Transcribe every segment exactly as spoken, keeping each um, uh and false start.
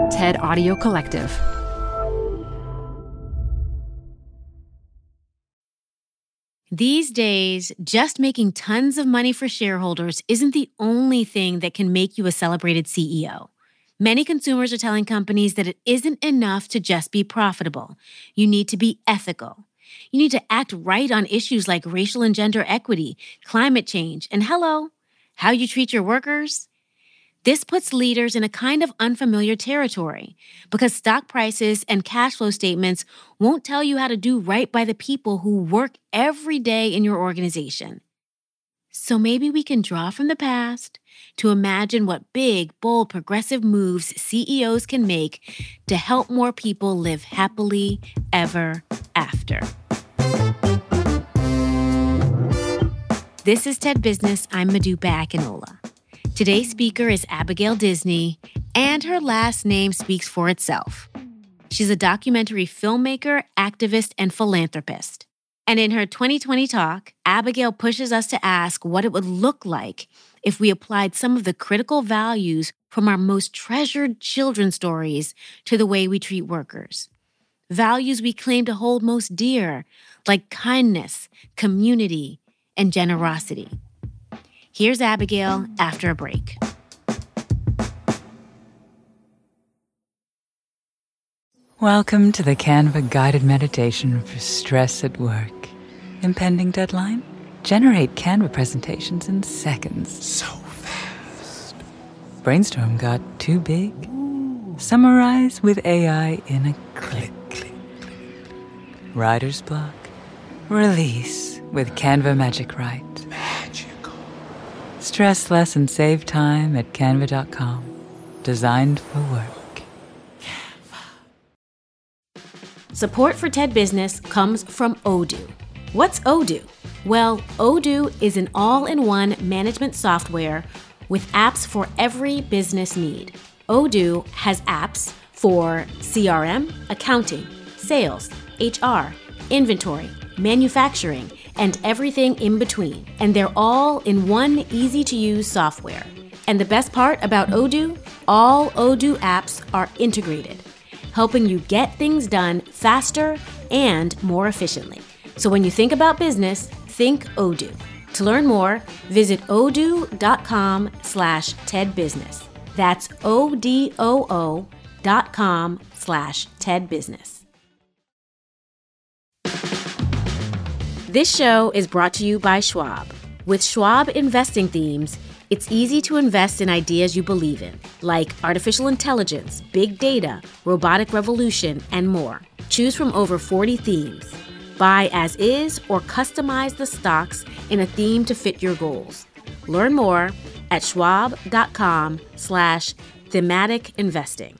TED Audio Collective. These days, just making tons of money for shareholders isn't the only thing that can make you a celebrated C E O. Many consumers are telling companies that it isn't enough to just be profitable. You need to be ethical. You need to act right on issues like racial and gender equity, climate change, and hello, how you treat your workers. This puts leaders in a kind of unfamiliar territory because stock prices and cash flow statements won't tell you how to do right by the people who work every day in your organization. So maybe we can draw from the past to imagine what big, bold, progressive moves C E Os can make to help more people live happily ever after. This is TED Business. I'm Modupe Akinola. Today's speaker is Abigail Disney, and her last name speaks for itself. She's a documentary filmmaker, activist, and philanthropist. And in her twenty twenty talk, Abigail pushes us to ask what it would look like if we applied some of the critical values from our most treasured children's stories to the way we treat workers. Values we claim to hold most dear, like kindness, community, and generosity. Here's Abigail after a break. Welcome to the Canva guided meditation for stress at work. Impending deadline? Generate Canva presentations in seconds. So fast. Brainstorm got too big? Ooh. Summarize with A I in a click. Click, click. Writer's block? Release with Canva Magic Write. Magical. Stress less and save time at canva dot com. Designed for work. Canva. Support for TED Business comes from Odoo. What's Odoo? Well, Odoo is an all-in-one management software with apps for every business need. Odoo has apps for C R M, accounting, sales, H R, inventory, manufacturing, and everything in between. And they're all in one easy-to-use software. And the best part about Odoo? All Odoo apps are integrated, helping you get things done faster and more efficiently. So when you think about business, think Odoo. To learn more, visit odoo.com slash TEDBusiness. That's O-D-O-O dot com slash TEDBusiness. This show is brought to you by Schwab. With Schwab investing themes, it's easy to invest in ideas you believe in, like artificial intelligence, big data, robotic revolution, and more. Choose from over forty themes. Buy as is or customize the stocks in a theme to fit your goals. Learn more at schwab.com slash thematic investing.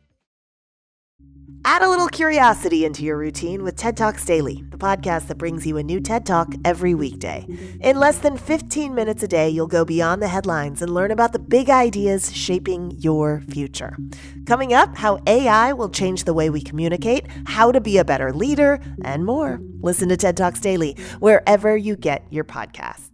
Add a little curiosity into your routine with TED Talks Daily, the podcast that brings you a new TED Talk every weekday. In less than fifteen minutes a day, you'll go beyond the headlines and learn about the big ideas shaping your future. Coming up, how A I will change the way we communicate, how to be a better leader, and more. Listen to TED Talks Daily wherever you get your podcasts.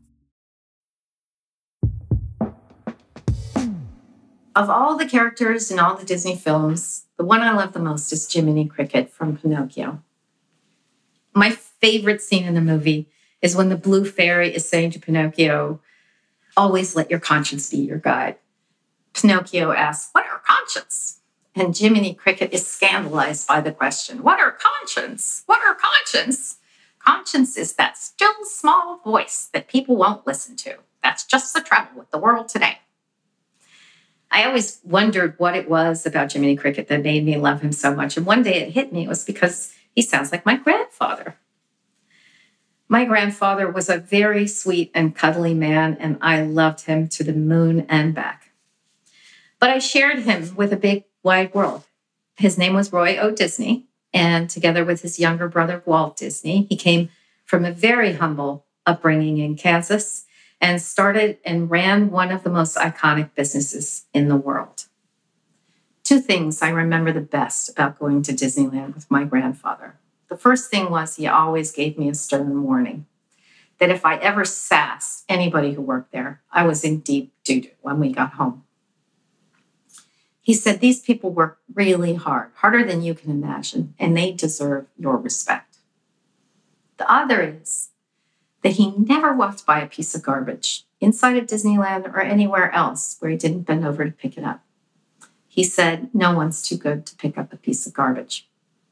Of all the characters in all the Disney films, the one I love the most is Jiminy Cricket from Pinocchio. My favorite scene in the movie is when the blue fairy is saying to Pinocchio, "Always let your conscience be your guide." Pinocchio asks, "What are conscience?" And Jiminy Cricket is scandalized by the question, "What are conscience? What are conscience?" Conscience is that still small voice that people won't listen to. That's just the trouble with the world today. I always wondered what it was about Jiminy Cricket that made me love him so much. And one day it hit me. It was because he sounds like my grandfather. My grandfather was a very sweet and cuddly man, and I loved him to the moon and back. But I shared him with a big, wide world. His name was Roy O. Disney, and together with his younger brother, Walt Disney, he came from a very humble upbringing in Kansas and started and ran one of the most iconic businesses in the world. Two things I remember the best about going to Disneyland with my grandfather. The first thing was he always gave me a stern warning that if I ever sassed anybody who worked there, I was in deep doo-doo when we got home. He said, these people work really hard, harder than you can imagine, and they deserve your respect. The other is that he never walked by a piece of garbage inside of Disneyland or anywhere else where he didn't bend over to pick it up. He said, no one's too good to pick up a piece of garbage.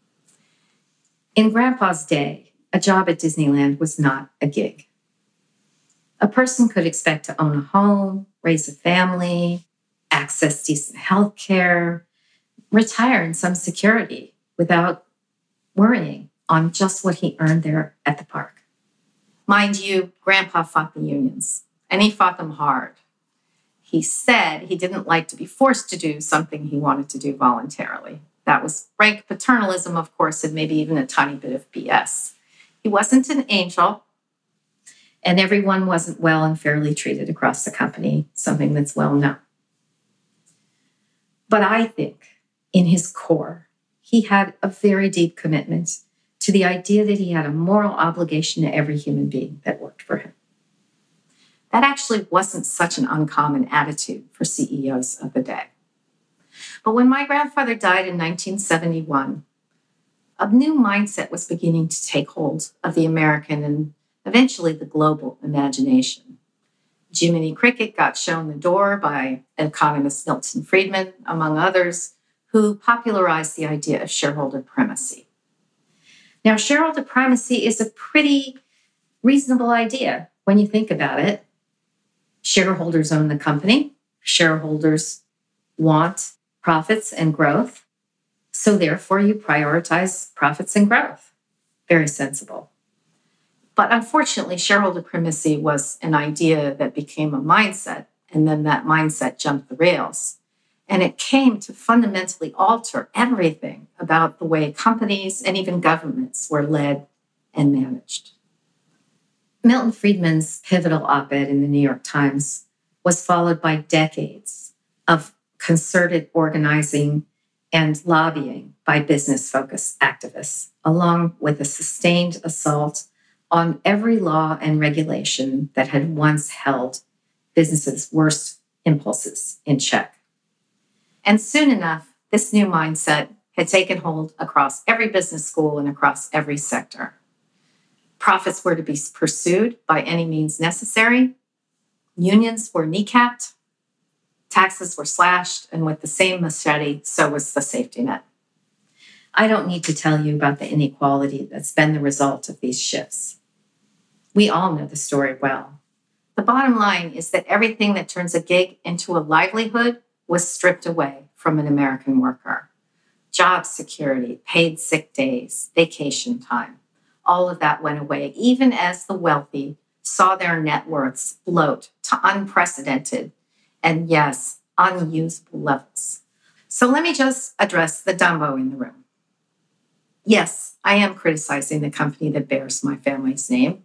In Grandpa's day, a job at Disneyland was not a gig. A person could expect to own a home, raise a family, access decent health care, retire in some security without worrying on just what he earned there at the park. Mind you, Grandpa fought the unions, and he fought them hard. He said he didn't like to be forced to do something he wanted to do voluntarily. That was rank paternalism, of course, and maybe even a tiny bit of B S. He wasn't an angel, and everyone wasn't well and fairly treated across the company, something that's well known. But I think in his core, he had a very deep commitment to the idea that he had a moral obligation to every human being that worked for him. That actually wasn't such an uncommon attitude for C E Os of the day. But when my grandfather died in nineteen seventy-one, a new mindset was beginning to take hold of the American and eventually the global imagination. Jiminy Cricket got shown the door by economist Milton Friedman, among others, who popularized the idea of shareholder primacy. Now, shareholder primacy is a pretty reasonable idea when you think about it. Shareholders own the company. Shareholders want profits and growth. So therefore, you prioritize profits and growth. Very sensible. But unfortunately, shareholder primacy was an idea that became a mindset, and then that mindset jumped the rails. And it came to fundamentally alter everything about the way companies and even governments were led and managed. Milton Friedman's pivotal op-ed in the New York Times was followed by decades of concerted organizing and lobbying by business-focused activists, along with a sustained assault on every law and regulation that had once held businesses' worst impulses in check. And soon enough, this new mindset had taken hold across every business school and across every sector. Profits were to be pursued by any means necessary. Unions were kneecapped. Taxes were slashed, and with the same machete, so was the safety net. I don't need to tell you about the inequality that's been the result of these shifts. We all know the story well. The bottom line is that everything that turns a gig into a livelihood was stripped away from an American worker. Job security, paid sick days, vacation time, all of that went away, even as the wealthy saw their net worths bloat to unprecedented and, yes, unusable levels. So let me just address the Dumbo in the room. Yes, I am criticizing the company that bears my family's name.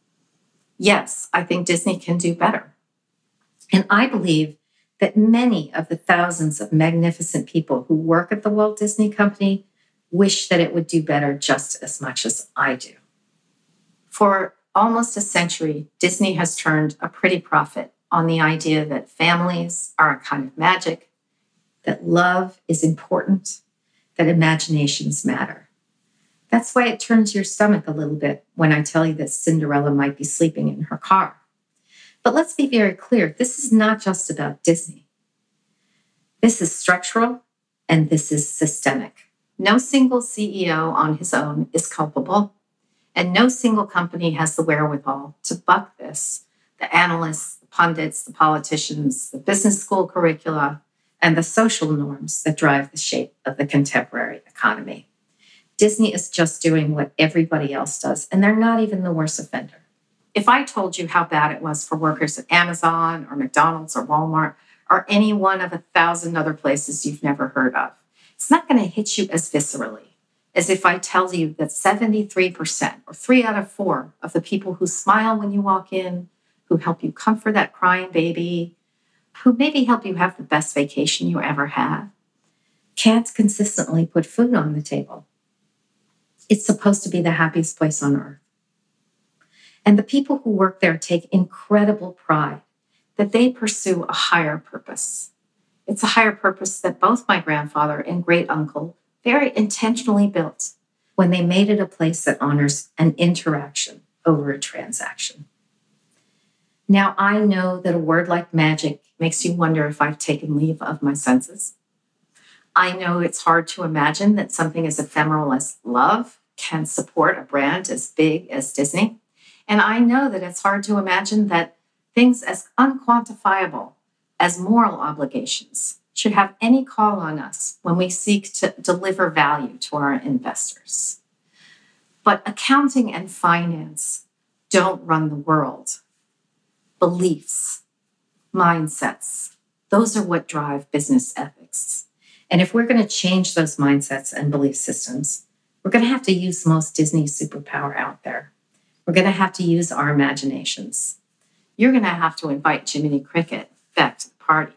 Yes, I think Disney can do better. And I believe that many of the thousands of magnificent people who work at the Walt Disney Company wish that it would do better just as much as I do. For almost a century, Disney has turned a pretty profit on the idea that families are a kind of magic, that love is important, that imaginations matter. That's why it turns your stomach a little bit when I tell you that Cinderella might be sleeping in her car. But let's be very clear, this is not just about Disney. This is structural and this is systemic. No single C E O on his own is culpable, and no single company has the wherewithal to buck this. The analysts, the pundits, the politicians, the business school curricula, and the social norms that drive the shape of the contemporary economy. Disney is just doing what everybody else does, and they're not even the worst offender. If I told you how bad it was for workers at Amazon or McDonald's or Walmart or any one of a thousand other places you've never heard of, it's not going to hit you as viscerally as if I tell you that seventy-three percent or three out of four of the people who smile when you walk in, who help you comfort that crying baby, who maybe help you have the best vacation you ever had, can't consistently put food on the table. It's supposed to be the happiest place on earth. And the people who work there take incredible pride that they pursue a higher purpose. It's a higher purpose that both my grandfather and great uncle very intentionally built when they made it a place that honors an interaction over a transaction. Now, I know that a word like magic makes you wonder if I've taken leave of my senses. I know it's hard to imagine that something as ephemeral as love can support a brand as big as Disney. And I know that it's hard to imagine that things as unquantifiable as moral obligations should have any call on us when we seek to deliver value to our investors. But accounting and finance don't run the world. Beliefs, mindsets, those are what drive business ethics. And if we're going to change those mindsets and belief systems, we're going to have to use the most Disney superpower out there. We're going to have to use our imaginations. You're going to have to invite Jiminy Cricket back to the party.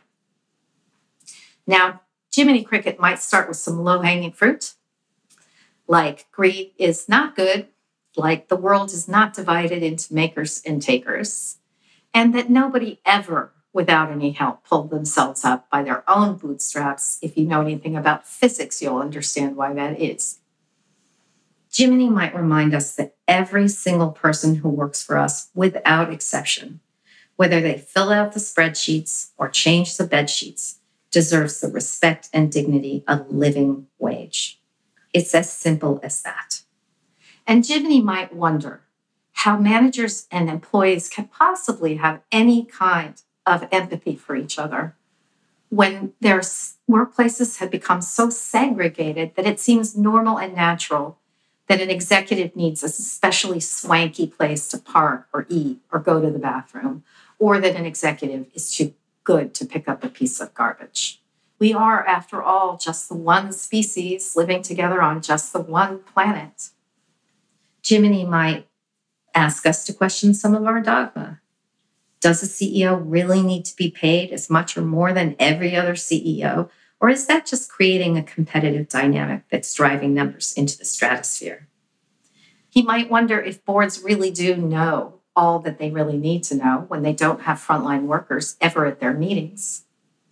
Now, Jiminy Cricket might start with some low-hanging fruit, like greed is not good, like the world is not divided into makers and takers, and that nobody ever, without any help, pulled themselves up by their own bootstraps. If you know anything about physics, you'll understand why that is. Jiminy might remind us that every single person who works for us, without exception, whether they fill out the spreadsheets or change the bed sheets, deserves the respect and dignity of a living wage. It's as simple as that. And Jiminy might wonder how managers and employees can possibly have any kind of empathy for each other when their workplaces have become so segregated that it seems normal and natural that an executive needs a especially swanky place to park or eat or go to the bathroom, or that an executive is too good to pick up a piece of garbage. We are, after all, just the one species living together on just the one planet. Jiminy might ask us to question some of our dogma. Does a C E O really need to be paid as much or more than every other C E O? Or is that just creating a competitive dynamic that's driving numbers into the stratosphere? He might wonder if boards really do know all that they really need to know when they don't have frontline workers ever at their meetings.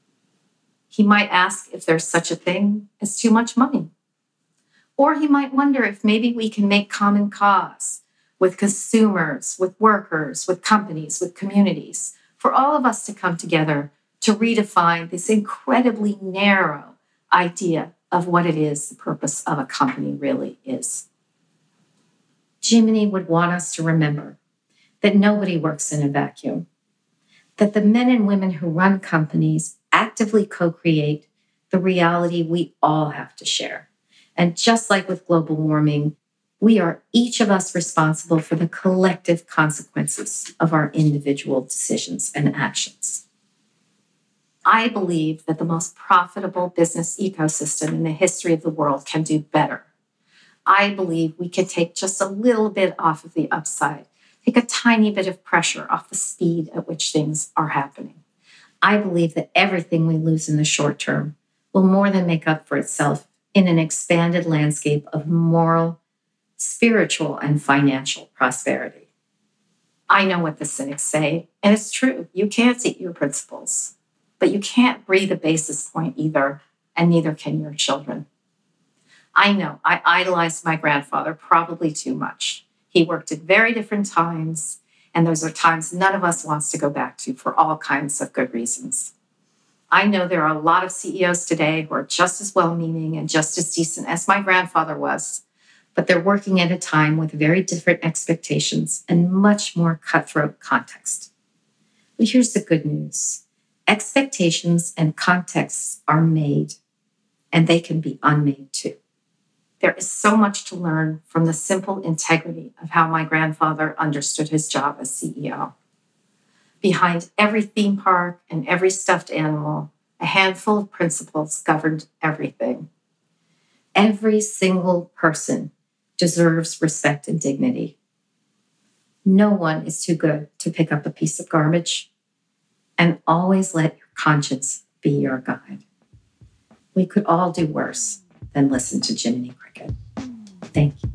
He might ask if there's such a thing as too much money. Or he might wonder if maybe we can make common cause with consumers, with workers, with companies, with communities, for all of us to come together to redefine this incredibly narrow idea of what it is the purpose of a company really is. Jiminy would want us to remember that nobody works in a vacuum, that the men and women who run companies actively co-create the reality we all have to share. And just like with global warming, we are each of us responsible for the collective consequences of our individual decisions and actions. I believe that the most profitable business ecosystem in the history of the world can do better. I believe we can take just a little bit off of the upside, take a tiny bit of pressure off the speed at which things are happening. I believe that everything we lose in the short term will more than make up for itself in an expanded landscape of moral, spiritual, and financial prosperity. I know what the cynics say, and it's true. You can't eat your principles, but you can't breathe a basis point either, and neither can your children. I know I idolized my grandfather probably too much. He worked at very different times, and those are times none of us wants to go back to for all kinds of good reasons. I know there are a lot of C E Os today who are just as well-meaning and just as decent as my grandfather was, but they're working at a time with very different expectations and much more cutthroat context. But here's the good news. Expectations and contexts are made, and they can be unmade too. There is so much to learn from the simple integrity of how my grandfather understood his job as C E O. Behind every theme park and every stuffed animal, a handful of principles governed everything. Every single person deserves respect and dignity. No one is too good to pick up a piece of garbage, and always let your conscience be your guide. We could all do worse than listen to Jiminy Cricket. Thank you.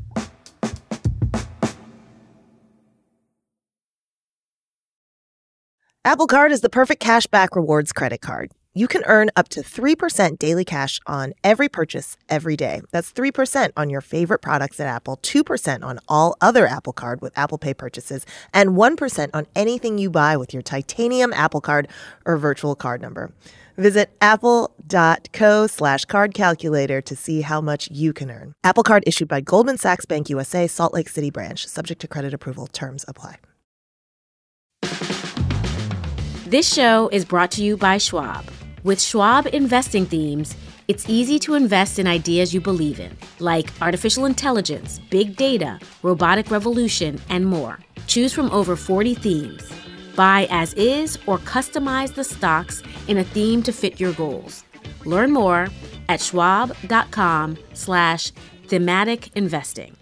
Apple Card is the perfect cashback rewards credit card. you can earn up to three percent daily cash on every purchase every day. That's three percent on your favorite products at Apple, two percent on all other Apple Card with Apple Pay purchases, and one percent on anything you buy with your titanium Apple Card or virtual card number. Visit apple.co slash card calculator to see how much you can earn. Apple Card issued by Goldman Sachs Bank U S A, Salt Lake City branch. Subject to credit approval. Terms apply. This show is brought to you by Schwab. With Schwab investing themes, it's easy to invest in ideas you believe in, like artificial intelligence, big data, robotic revolution, and more. Choose from over forty themes. Buy as is or customize the stocks in a theme to fit your goals. Learn more at schwab.com slash thematic investing.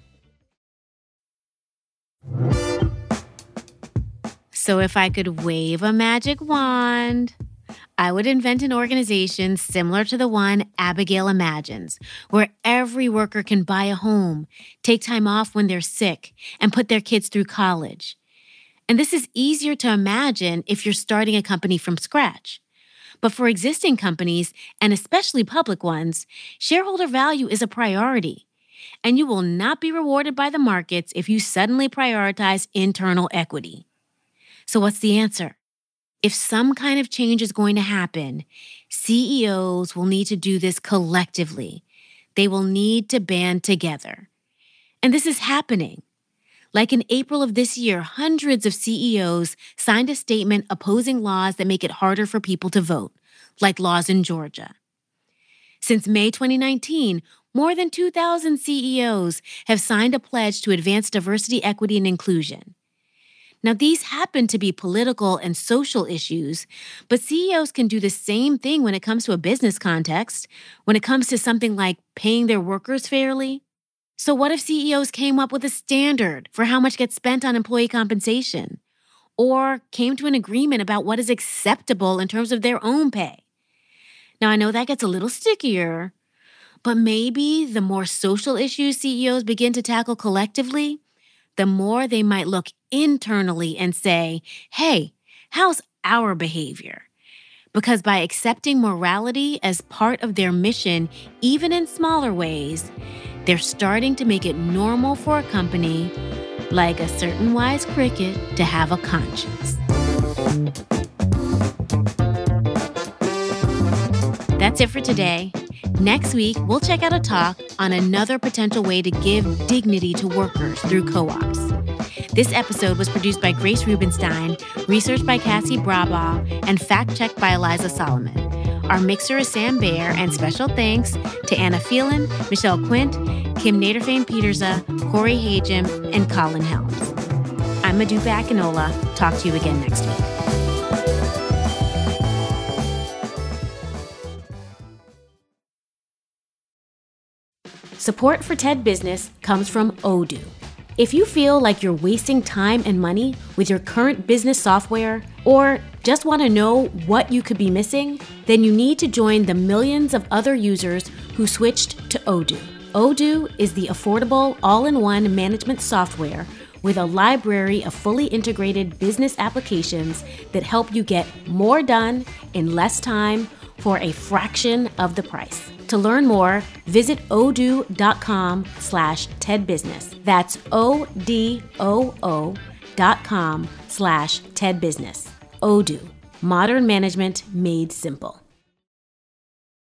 So if I could wave a magic wand, I would invent an organization similar to the one Abigail imagines, where every worker can buy a home, take time off when they're sick, and put their kids through college. And this is easier to imagine if you're starting a company from scratch. But for existing companies, and especially public ones, shareholder value is a priority. And you will not be rewarded by the markets if you suddenly prioritize internal equity. So what's the answer? If some kind of change is going to happen, C E Os will need to do this collectively. They will need to band together. And this is happening. Like in April of this year, hundreds of C E Os signed a statement opposing laws that make it harder for people to vote, like laws in Georgia. Since May twenty nineteen, more than two thousand C E Os have signed a pledge to advance diversity, equity, and inclusion. Now, these happen to be political and social issues, but C E Os can do the same thing when it comes to a business context, when it comes to something like paying their workers fairly. So what if C E Os came up with a standard for how much gets spent on employee compensation, or came to an agreement about what is acceptable in terms of their own pay? Now, I know that gets a little stickier, but maybe the more social issues C E Os begin to tackle collectively, the more they might look internally and say, hey, how's our behavior? Because by accepting morality as part of their mission, even in smaller ways, they're starting to make it normal for a company, like a certain wise cricket, to have a conscience. That's it for today. Next week, we'll check out a talk on another potential way to give dignity to workers through co-ops. This episode was produced by Grace Rubenstein, researched by Cassie Brabbaugh, and fact-checked by Eliza Solomon. Our mixer is Sam Baer, and special thanks to Anna Phelan, Michelle Quint, Kim Naderfane-Petersa, Corey Hagem, and Colin Helms. I'm Modupe Akinola. Talk to you again next week. Support for TED Business comes from Odoo. If you feel like you're wasting time and money with your current business software, or just want to know what you could be missing, then you need to join the millions of other users who switched to Odoo. Odoo is the affordable, all-in-one management software with a library of fully integrated business applications that help you get more done in less time for a fraction of the price. To learn more, visit odoo.com slash tedbusiness. That's O-D-O-O dot com slash tedbusiness. Odoo, modern management made simple.